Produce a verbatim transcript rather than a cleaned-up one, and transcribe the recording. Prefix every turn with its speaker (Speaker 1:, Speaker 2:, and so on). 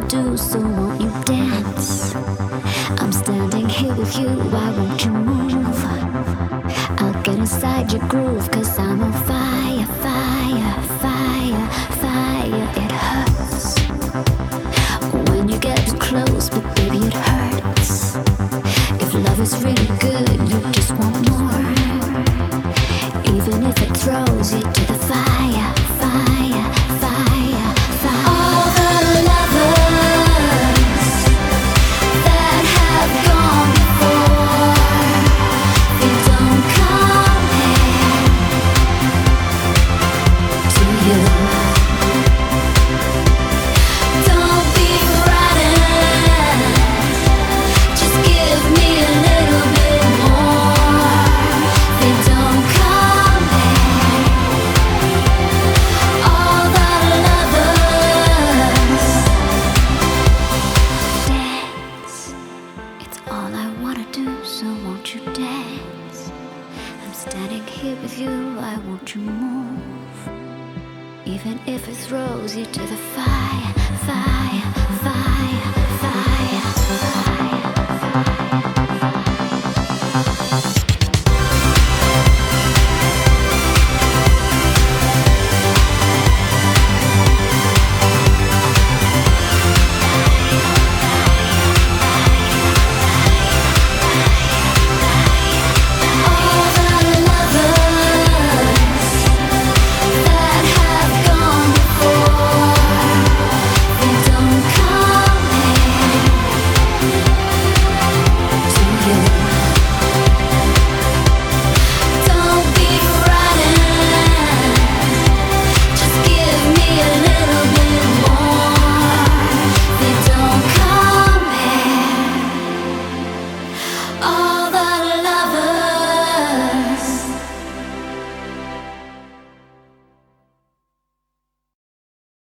Speaker 1: do, so won't you dance? I'm standing here with you, why won't you move? I'll get inside your groove, cause I'm on fire, fire, fire, fire. It hurts when you get too close, but baby it hurts. If love is really good, you just want more. Even if it throws you to the fire, fire, fire, fire. All the lovers that have gone before, they don't compare to you. Don't be frightened, just give me a little bit more. They don't compare. All the lovers dance. It's all I wanna do, so won't you dance? I'm standing here with you, why won't you move? Even if it throws you to the fire, fire, fire.